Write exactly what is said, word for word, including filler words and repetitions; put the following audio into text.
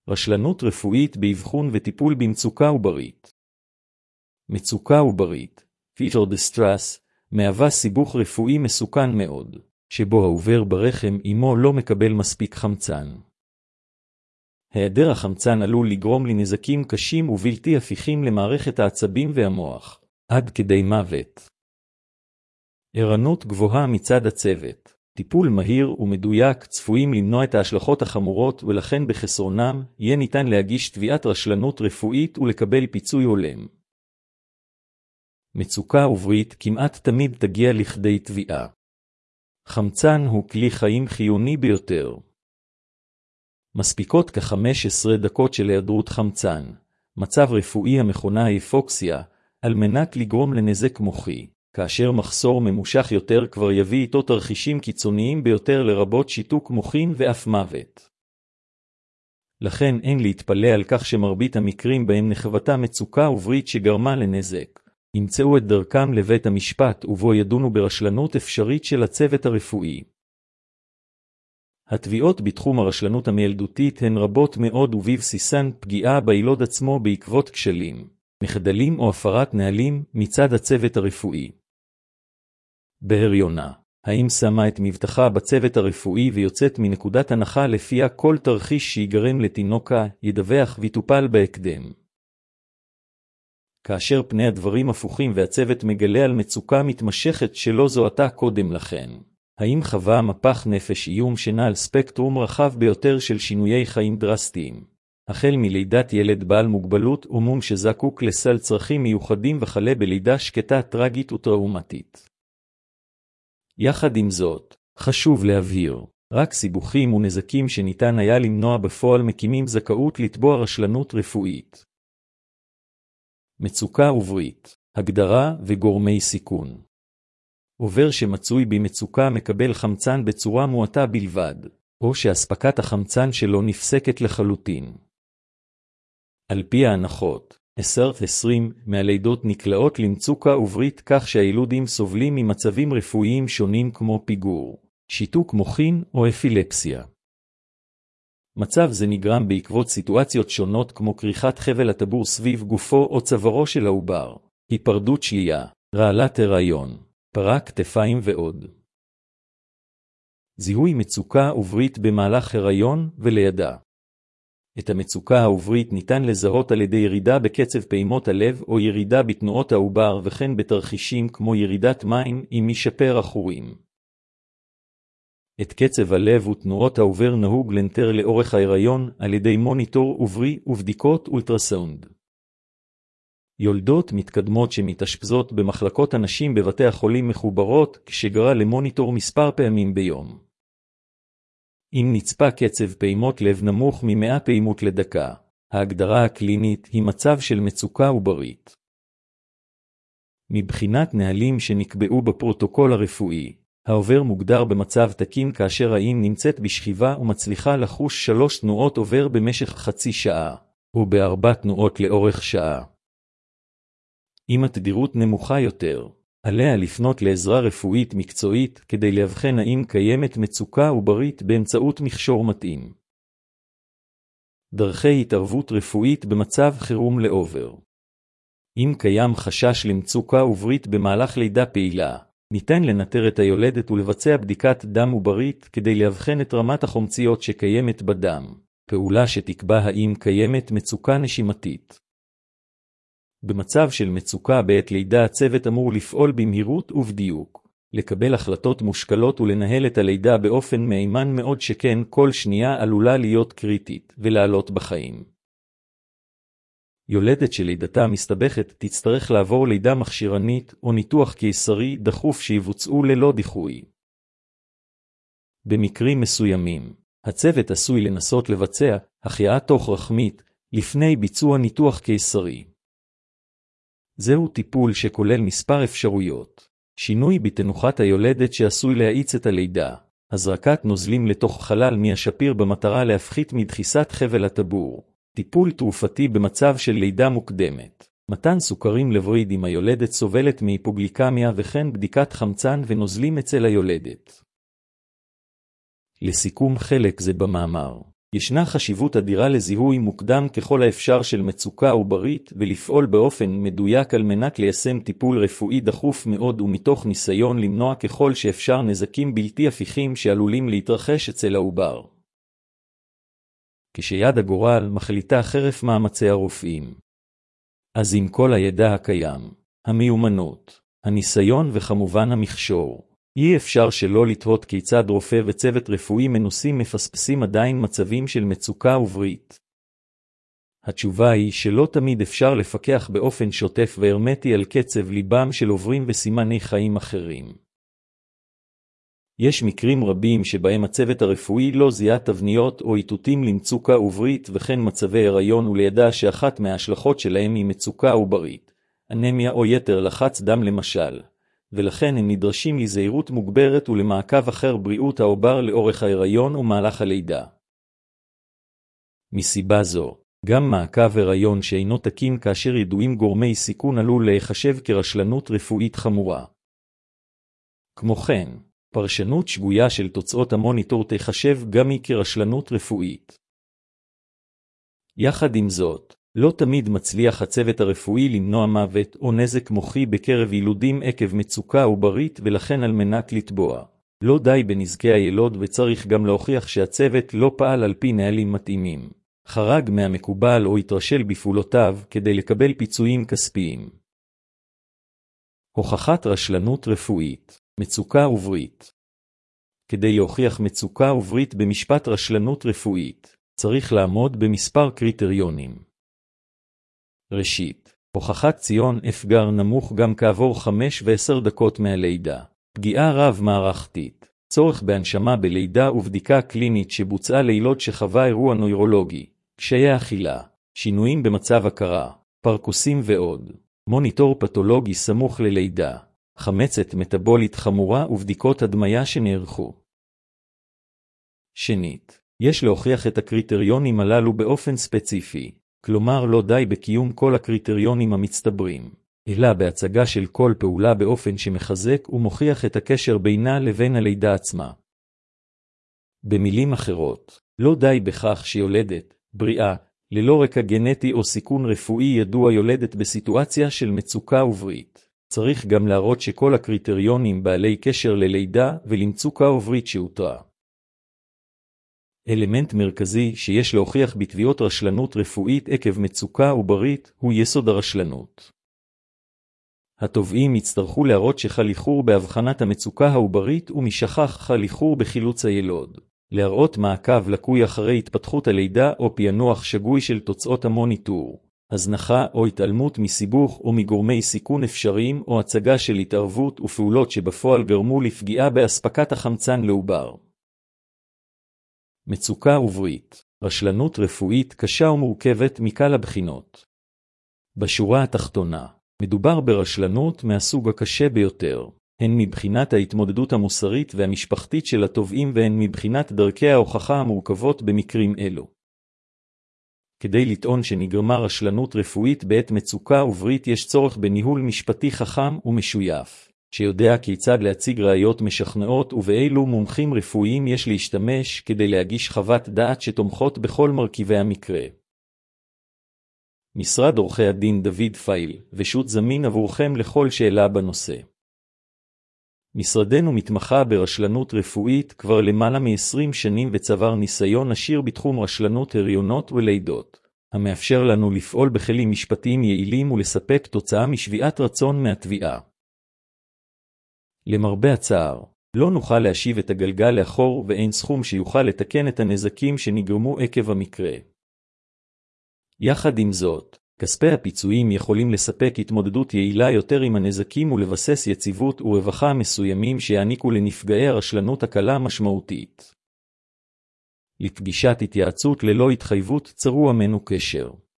רשלנות רפואית באבחון וטיפול במצוקה עוברית. מצוקה עוברית, fetal distress, מהווה סיבוך רפואי מסוכן מאוד, שבו העובר ברחם עמו לא מקבל מספיק חמצן. היעדר החמצן עלול לגרום לנזקים קשים ובלתי הפיכים למערכת העצבים והמוח, עד כדי מוות. ערנות גבוהה מצד הצוות. טיפול מהיר ומדויק צפויים למנוע את ההשלכות החמורות, ולכן בחסרונם יהיה ניתן להגיש תביעת רשלנות רפואית ולקבל פיצוי הולם. מצוקה עוברית כמעט תמיד תגיע לכדי תביעה. חמצן הוא כלי חיים חיוני ביותר. מספיקות כ-חמש עשרה דקות של היעדרות חמצן, מצב רפואי המכונה היפוקסיה, על מנת לגרום לנזק מוחי. כאשר מחסור ממושך יותר כבר יביא איתו תרחישים קיצוניים ביותר לרבות שיתוק מוחין ואף מוות. לכן אין להתפלא על כך שמרבית המקרים בהם נחוותה מצוקה עוברית שגרמה לנזק, ימצאו את דרכם לבית המשפט ובו ידונו ברשלנות אפשרית של הצוות הרפואי. התביעות בתחום הרשלנות המילדותית הן רבות מאוד ובבסיסן פגיעה בילוד עצמו בעקבות כשלים, מחדלים או הפרת נהלים מצד הצוות הרפואי. בהריונה, האם שמה את מבטחה בצוות הרפואי ויוצאת מנקודת הנחה לפיה כל תרחיש שיגרם לתינוקה ידווח ויטופל בהקדם. כאשר פני הדברים הפוכים והצוות מגלה על מצוקה מתמשכת שלא זוהתה קודם לכן, האם חווה מפח נפש איום שנע על ספקטרום רחב ביותר של שינויי חיים דרסטיים, החל מלידת ילד בעל מוגבלות או מום שזקוק לסל צרכים מיוחדים וכלה בלידה שקטה טרגית וטראומטית. יחד עם זאת, חשוב להבהיר, רק סיבוכים ונזקים שניתן היה למנוע בפועל מקימים זכאות לתבוע רשלנות רפואית. מצוקה עוברית, הגדרה וגורמי סיכון. עובר שמצוי במצוקה מקבל חמצן בצורה מועטה בלבד, או שהספקת החמצן שלו נפסקת לחלוטין. על פי ההנחות, עשר עד עשרים מהלידות נקלעות למצוקה עוברית כך שהילודים סובלים ממצבים רפואיים שונים כמו פיגור, שיתוק מוחין או אפילפסיה. מצב זה נגרם בעקבות סיטואציות שונות כמו כריכת חבל הטבור סביב גופו או צווארו של העובר, היפרדות שלייה, רעלת הריון, פרק כתפיים ועוד. זיהוי מצוקה עוברית במהלך הריון ולידה. את המצוקה העוברית ניתן לזהות על ידי ירידה בקצב פעימות הלב או ירידה בתנועות העובר וכן בתרחישים כמו ירידת מים עם משפר החורים. את קצב הלב ותנועות העובר נהוג לנטר לאורך ההיריון על ידי מוניטור עוברי ובדיקות אולטרסאונד. יולדות מתקדמות שמתאשפזות במחלקות הנשים בבתי החולים מחוברות כשגרה למוניטור מספר פעמים ביום. אם נצפה קצב פעימות לב נמוך מ-מאה פעימות לדקה, ההגדרה הקלינית היא מצב של מצוקה עוברית. מבחינת נהלים שנקבעו בפרוטוקול הרפואי, העובר מוגדר במצב תקין כאשר האם נמצאת בשכיבה ומצליחה לחוש שלוש תנועות עובר במשך חצי שעה, או בארבע תנועות לאורך שעה. אם התדירות נמוכה יותר, עליה לפנות לעזרה רפואית מקצועית כדי להבחן האם קיימת מצוקה עוברית באמצעות מכשור מתאים. דרכי התערבות רפואית במצב חירום לעובר. אם קיים חשש למצוקה עוברית במהלך לידה פעילה, ניתן לנטר את היולדת ולבצע בדיקת דם עוברית כדי להבחן את רמת החומציות שקיימת בדם, פעולה שתקבע האם קיימת מצוקה נשימתית. במצב של מצוקה בעת לידה הצוות אמור לפעול במהירות ובדיוק, לקבל החלטות מושכלות ולנהל את הלידה באופן מהימן מאוד שכן כל שנייה עלולה להיות קריטית ולעלות בחיים. יולדת שלידתה מסתבכת תצטרך לעבור לידה מכשירנית או ניתוח קיסרי דחוף שיבוצעו ללא דיחוי. במקרים מסוימים, הצוות עשוי לנסות לבצע החייאה תוך רחמית לפני ביצוע ניתוח קיסרי. זהו טיפול שכולל מספר אפשרויות. שינוי בתנוחת היולדת שעשוי להאיץ את הלידה, הזרקת נוזלים לתוך חלל מי השפיר במטרה להפחית מדחיסת חבל הטבור, טיפול תרופתי במצב של לידה מוקדמת, מתן סוכרים לווריד אם היולדת סובלת מהיפוגליקמיה וכן בדיקת חמצן ונוזלים אצל היולדת. לסיכום חלק זה במאמר, ישנה חשיבות אדירה לזיהוי מוקדם ככל האפשר של מצוקה עוברית ולפעול באופן מדויק על מנת ליישם טיפול רפואי דחוף מאוד ומתוך ניסיון למנוע ככל שאפשר נזקים בלתי הפיכים שעלולים להתרחש אצל העובר. כשיד הגורל מחליטה חרף מאמצי הרופאים. אז עם כל הידע הקיים, המיומנות, הניסיון וכמובן המכשור, אי אפשר שלא לתהות כיצד רופא וצוות רפואי מנוסים מפספסים עדיין מצבים של מצוקה עוברית. התשובה היא שלא תמיד אפשר לפקח באופן שוטף והרמטי על קצב ליבם של עוברים וסימני חיים אחרים. יש מקרים רבים שבהם הצוות הרפואי לא זיהה תבניות או איתותים למצוקה עוברית וכן מצבי הריון ולידע שאחת מההשלכות שלהם היא מצוקה עוברית, אנמיה או יתר לחץ דם למשל. ולכן הם נדרשים לזהירות מוגברת ולמעקב אחר בריאות העובר לאורך ההיריון ומהלך הלידה. מסיבה זו, גם מעקב הריון שאינו תקין כאשר ידועים גורמי סיכון עלול להיחשב כרשלנות רפואית חמורה. כמו כן, פרשנות שגויה של תוצאות המוניטור תיחשב גם היא כרשלנות רפואית. יחד עם זאת, לא תמיד מצליח הצוות הרפואי למנוע מוות או נזק מוחי בקרב ילודים עקב מצוקה עוברית ולכן על מנת לתבוע. לא די בנזקי הילוד וצריך גם להוכיח שהצוות לא פעל על פי נהלים מתאימים, חרג מהמקובל או התרשל בפעולותיו כדי לקבל פיצויים כספיים. הוכחת רשלנות רפואית, מצוקה עוברית. כדי להוכיח מצוקה עוברית במשפט רשלנות רפואית, צריך לעמוד במספר קריטריונים. ראשית, הוכחת ציון אפגר נמוך גם כעבור חמש ועשר דקות מהלידה, פגיעה רב-מערכתית, צורך בהנשמה בלידה ובדיקה קלינית שבוצעה לילוד שחווה אירוע נוירולוגי, קשיי אכילה, שינויים במצב הכרה, פרקוסים ועוד, מוניטור פתולוגי סמוך ללידה, חמצת מטבולית חמורה ובדיקות הדמיה שנערכו. שנית, יש להוכיח את הקריטריונים הללו באופן ספציפי, כלומר לא די בקיום כל הקריטריונים המצטברים, אלא בהצגה של כל פעולה באופן שמחזק ומוכיח את הקשר בינה לבין הלידה עצמה. במילים אחרות, לא די בכך שיולדת, בריאה, ללא רקע גנטי או סיכון רפואי ידוע יולדת בסיטואציה של מצוקה עוברית. צריך גם להראות שכל הקריטריונים בעלי קשר ללידה ולמצוקה עוברית שאותרה. אלמנט מרכזי שיש להוכיח בתביעות רשלנות רפואית עקב מצוקה עוברית הוא יסוד הרשלנות. התובעים יצטרכו להראות שחל איחור בהבחנת המצוקה העוברית ומשכך חל איחור בחילוץ הילוד. להראות מעקב לקוי אחרי התפתחות הלידה או פענוח שגוי של תוצאות המוניטור, הזנחה או התעלמות מסיבוך או מגורמי סיכון אפשריים או הצגה של התערבות ופעולות שבפועל גרמו לפגיעה באספקת החמצן לעובר. מצוקה עוברית, רשלנות רפואית קשה ומורכבת מכלל הבחינות. בשורה התחתונה, מדובר ברשלנות מהסוג הקשה ביותר, הן מבחינת ההתמודדות המוסרית והמשפחתית של התובעים והן מבחינת דרכי ההוכחה המורכבות במקרים אלו. כדי לטעון שנגרמה רשלנות רפואית בעת מצוקה עוברית יש צורך בניהול משפטי חכם ומשויף, שיודע כיצד להציג ראיות משכנעות ובאילו מומחים רפואיים יש להשתמש כדי להגיש חוות דעת שתומכות בכל מרכיבי המקרה. משרד עורכי הדין דוד פייל, ושות זמין עבורכם לכל שאלה בנושא. משרדנו מתמחה ברשלנות רפואית כבר למעלה מ-עשרים שנים וצבר ניסיון עשיר בתחום רשלנות הריונות ולידות, המאפשר לנו לפעול בכלים משפטיים יעילים ולספק תוצאה משביעת רצון מהתביעה. למרבה הצער, לא נוכל להשיב את הגלגל לאחור ואין סכום שיוכל לתקן את הנזקים שנגרמו עקב המקרה. יחד עם זאת, כספי הפיצויים יכולים לספק התמודדות יעילה יותר עם הנזקים ולבסס יציבות ורווחה מסוימים שיעניקו לנפגעי הרשלנות הקלה משמעותית. לפגישת התייעצות ללא התחייבות צרו עמנו קשר.